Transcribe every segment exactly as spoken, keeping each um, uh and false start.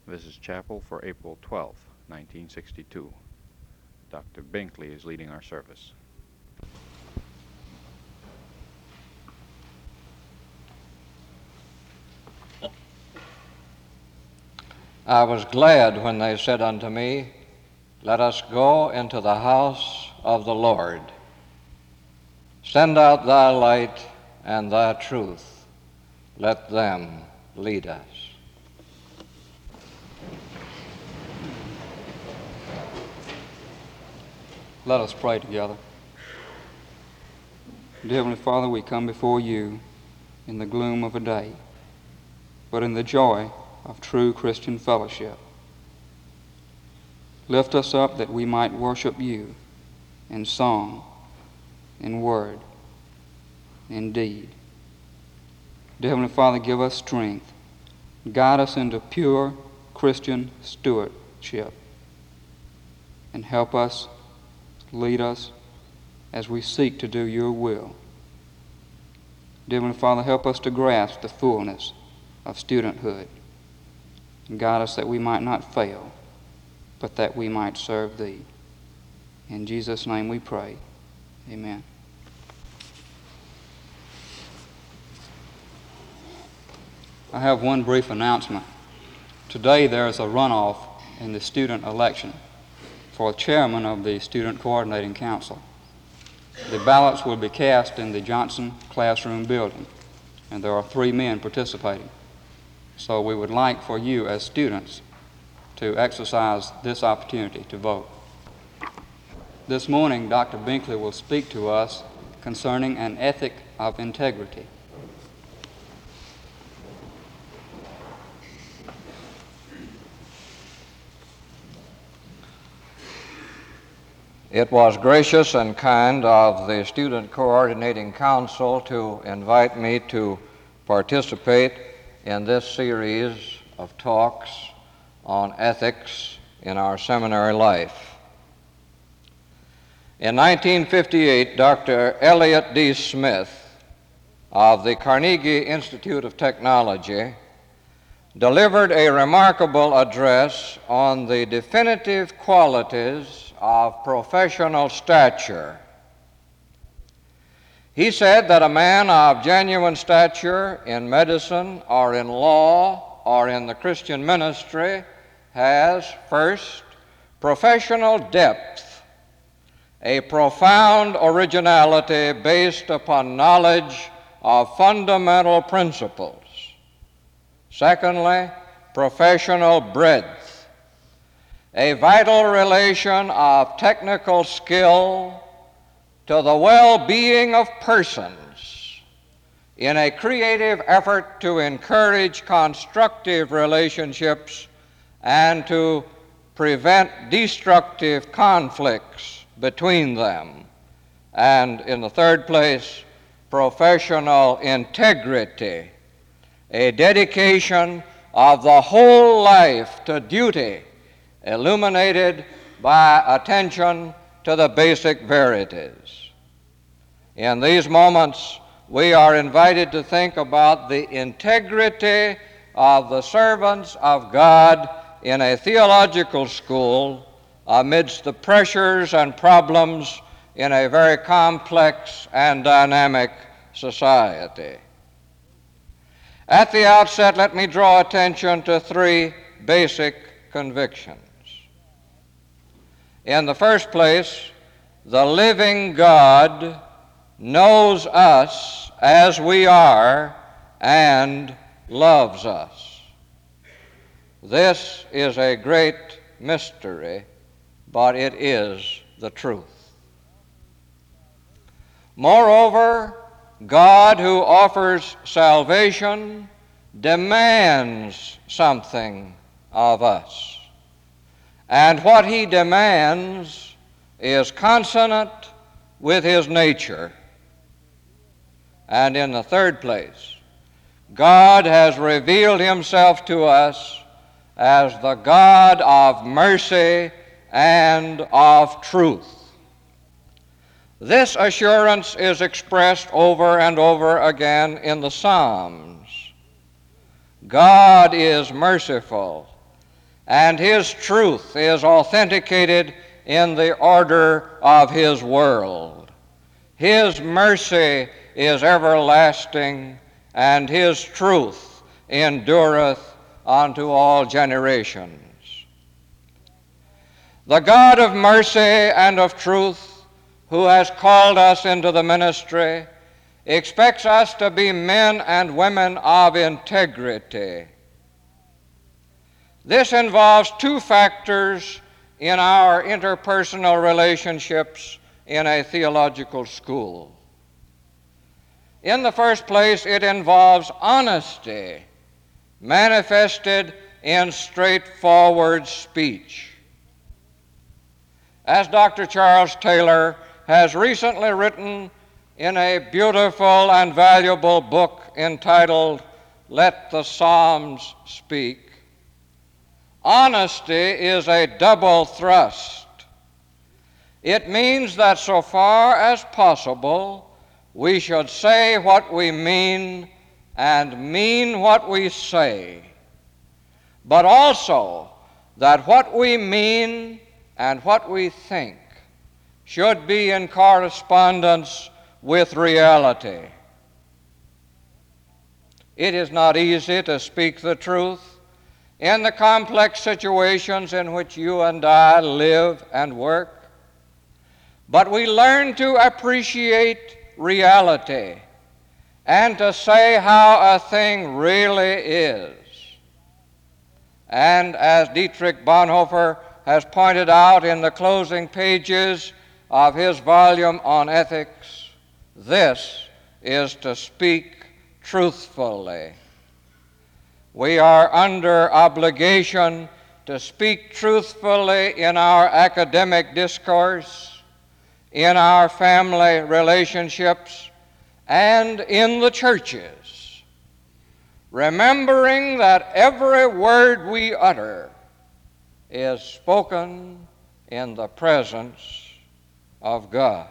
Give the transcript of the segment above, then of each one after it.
This is chapel for April twelfth, nineteen sixty-two. Doctor Binkley is leading our service. I was glad when they said unto me, Let us go into the house of the Lord. Send out thy light and thy truth. Let them lead us. Let us pray together. Dear Heavenly Father, we come before you in the gloom of a day, but in the joy of true Christian fellowship. Lift us up that we might worship you in song, in word, in deed. Dear Heavenly Father, give us strength. Guide us into pure Christian stewardship, and help us, lead us as we seek to do your will. Dear Heavenly Father, help us to grasp the fullness of studenthood, and guide us that we might not fail, but that we might serve thee. In Jesus' name we pray. Amen. I have one brief announcement. Today there is a runoff in the student election for chairman of the Student Coordinating Council. The ballots will be cast in the Johnson Classroom building, and there are three men participating. So we would like for you as students to exercise this opportunity to vote. This morning, Doctor Binkley will speak to us concerning an ethic of integrity. It was gracious and kind of the Student Coordinating Council to invite me to participate in this series of talks on ethics in our seminary life. In nineteen fifty-eight, Doctor Elliot D. Smith of the Carnegie Institute of Technology delivered a remarkable address on the definitive qualities of professional stature. He said that a man of genuine stature in medicine or in law or in the Christian ministry has, first, professional depth, a profound originality based upon knowledge of fundamental principles. Secondly, professional breadth, a vital relation of technical skill to the well-being of persons in a creative effort to encourage constructive relationships and to prevent destructive conflicts between them. And in the third place, professional integrity, a dedication of the whole life to duty illuminated by attention to the basic verities. In these moments, we are invited to think about the integrity of the servants of God in a theological school amidst the pressures and problems in a very complex and dynamic society. At the outset, let me draw attention to three basic convictions. In the first place, the living God knows us as we are and loves us. This is a great mystery, but it is the truth. Moreover, God, who offers salvation, demands something of us. And what he demands is consonant with his nature. And in the third place, God has revealed himself to us as the God of mercy and of truth. This assurance is expressed over and over again in the Psalms. God is merciful and His truth is authenticated in the order of His world. His mercy is everlasting, and His truth endureth unto all generations. The God of mercy and of truth, who has called us into the ministry, expects us to be men and women of integrity. This involves two factors in our interpersonal relationships in a theological school. In the first place, it involves honesty manifested in straightforward speech. As Doctor Charles Taylor has recently written in a beautiful and valuable book entitled Let the Psalms Speak, honesty is a double thrust. It means that so far as possible, we should say what we mean and mean what we say, but also that what we mean and what we think should be in correspondence with reality. It is not easy to speak the truth in the complex situations in which you and I live and work, but we learn to appreciate reality and to say how a thing really is. And as Dietrich Bonhoeffer has pointed out in the closing pages of his volume on ethics, this is to speak truthfully. We are under obligation to speak truthfully in our academic discourse, in our family relationships, and in the churches, remembering that every word we utter is spoken in the presence of God.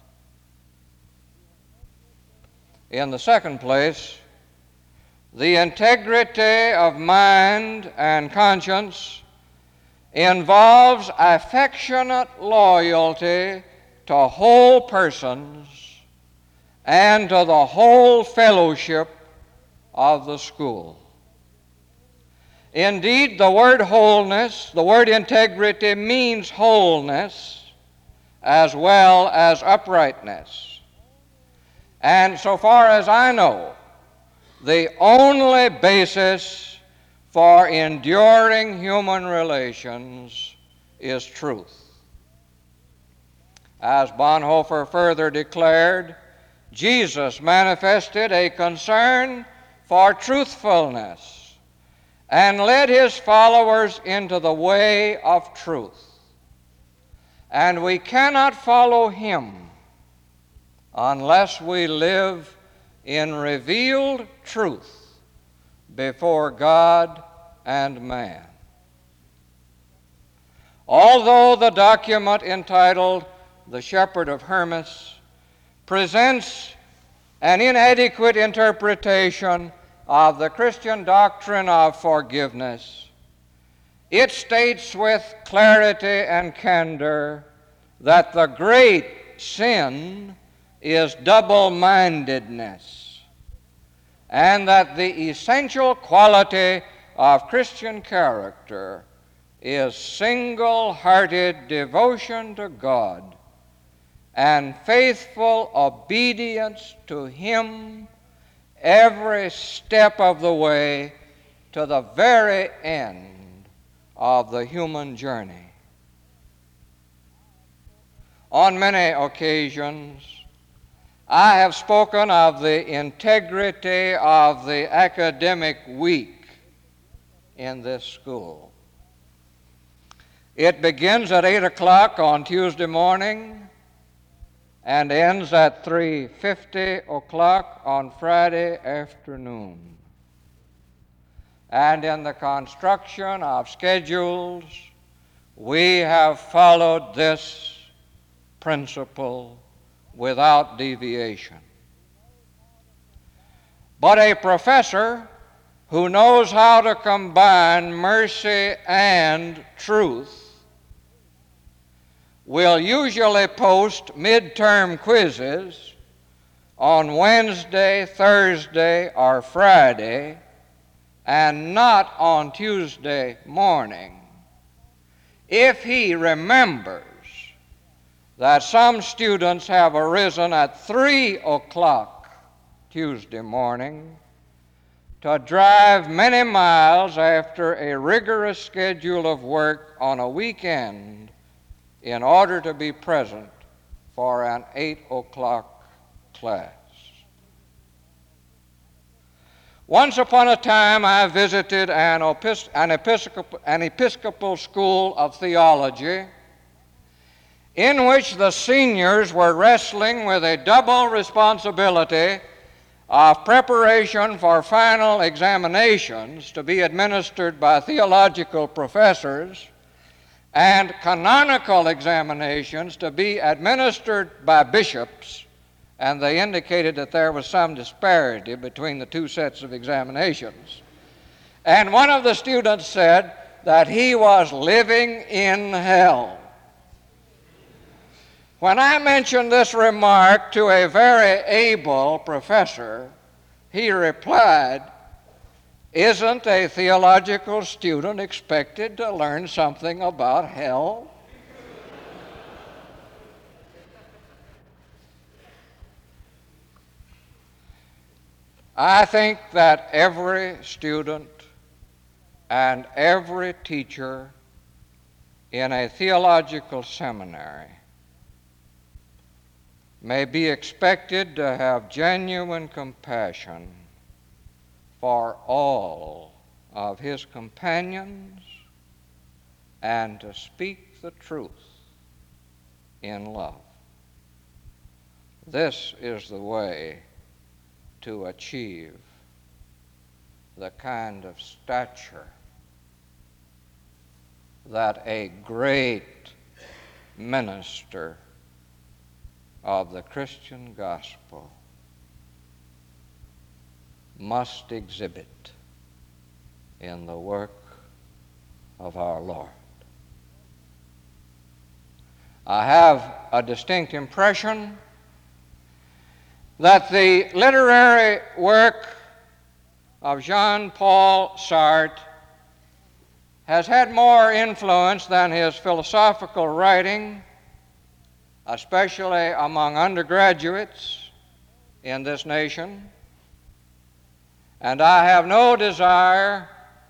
In the second place, the integrity of mind and conscience involves affectionate loyalty to whole persons and to the whole fellowship of the school. Indeed, the word wholeness, the word integrity means wholeness as well as uprightness. And so far as I know, the only basis for enduring human relations is truth. As Bonhoeffer further declared, Jesus manifested a concern for truthfulness and led his followers into the way of truth. And we cannot follow him unless we live in revealed truth before God and man. Although the document entitled The Shepherd of Hermas presents an inadequate interpretation of the Christian doctrine of forgiveness, it states with clarity and candor that the great sin is double-mindedness, and that the essential quality of Christian character is single-hearted devotion to God and faithful obedience to Him every step of the way to the very end of the human journey. On many occasions, I have spoken of the integrity of the academic week in this school. It begins at eight o'clock on Tuesday morning and ends at three fifty o'clock on Friday afternoon. And in the construction of schedules, we have followed this principle without deviation. But a professor who knows how to combine mercy and truth, will usually post midterm quizzes on Wednesday, Thursday, or Friday, and not on Tuesday morning, if he remembers that some students have arisen at three o'clock Tuesday morning to drive many miles after a rigorous schedule of work on a weekend in order to be present for an eight o'clock class. Once upon a time, I visited an, Epis- an, Episcopal, an Episcopal school of theology in which the seniors were wrestling with a double responsibility of preparation for final examinations to be administered by theological professors and canonical examinations to be administered by bishops, and they indicated that there was some disparity between the two sets of examinations. And one of the students said that he was living in hell. When I mentioned this remark to a very able professor, he replied, "Isn't a theological student expected to learn something about hell?" I think that every student and every teacher in a theological seminary may be expected to have genuine compassion for all of his companions and to speak the truth in love. This is the way to achieve the kind of stature that a great minister of the Christian gospel must exhibit in the work of our Lord. I have a distinct impression that the literary work of Jean-Paul Sartre has had more influence than his philosophical writing, especially among undergraduates in this nation. And I have no desire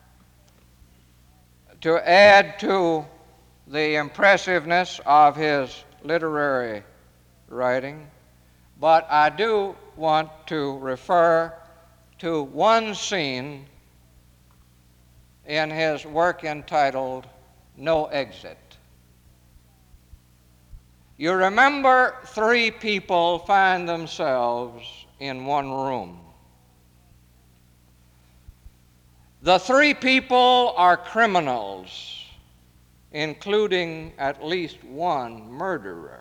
to add to the impressiveness of his literary writing, but I do want to refer to one scene in his work entitled No Exit. You remember three people find themselves in one room. The three people are criminals, including at least one murderer.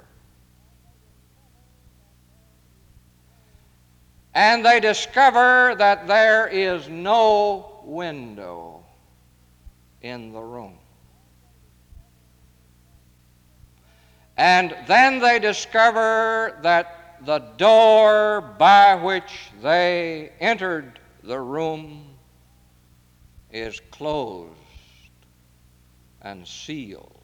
And they discover that there is no window in the room. And then they discover that the door by which they entered the room is closed and sealed.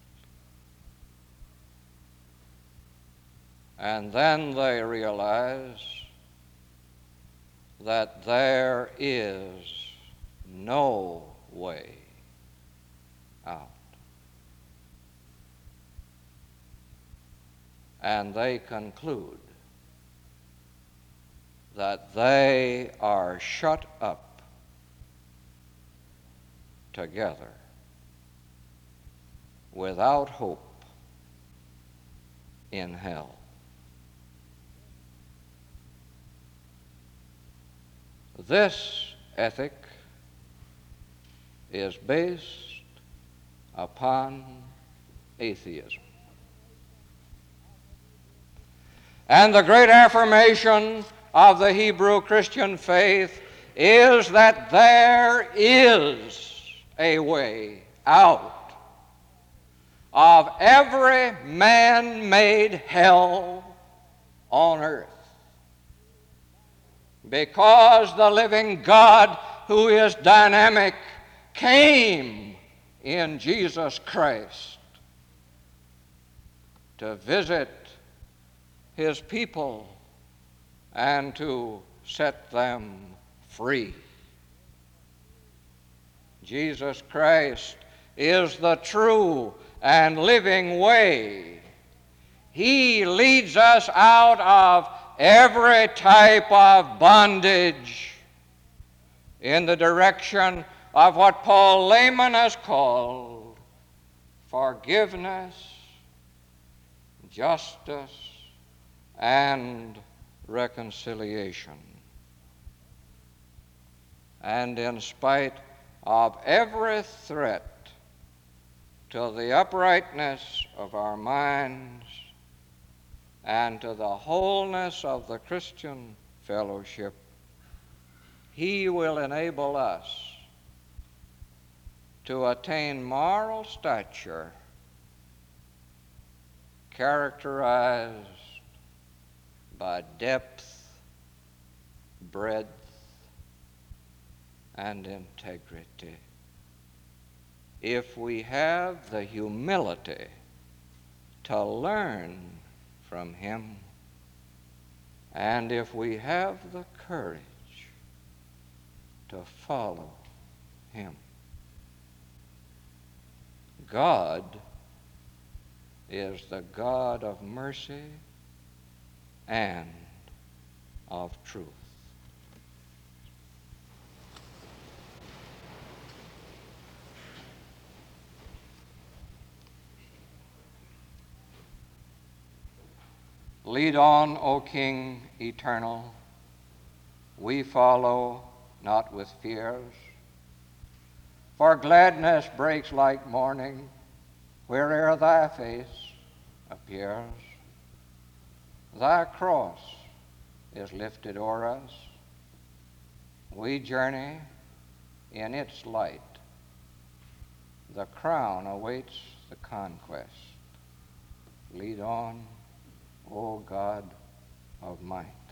And then they realize that there is no way out. And they conclude that they are shut up together without hope in hell. This ethic is based upon atheism. And the great affirmation of the Hebrew Christian faith is that there is a way out of every man-made hell on earth, because the living God, who is dynamic, came in Jesus Christ to visit his people and to set them free. Jesus Christ is the true and living way. He leads us out of every type of bondage in the direction of what Paul Layman has called forgiveness, justice, and reconciliation. And in spite of every threat to the uprightness of our minds and to the wholeness of the Christian fellowship, he will enable us to attain moral stature characterized by depth, breadth, and integrity, if we have the humility to learn from him, and if we have the courage to follow him. God is the God of mercy and of truth. Lead on, O King eternal. We follow not with fears, for gladness breaks like morning where'er thy face appears. Thy cross is lifted o'er us. We journey in its light. The crown awaits the conquest. Lead on, O God of might.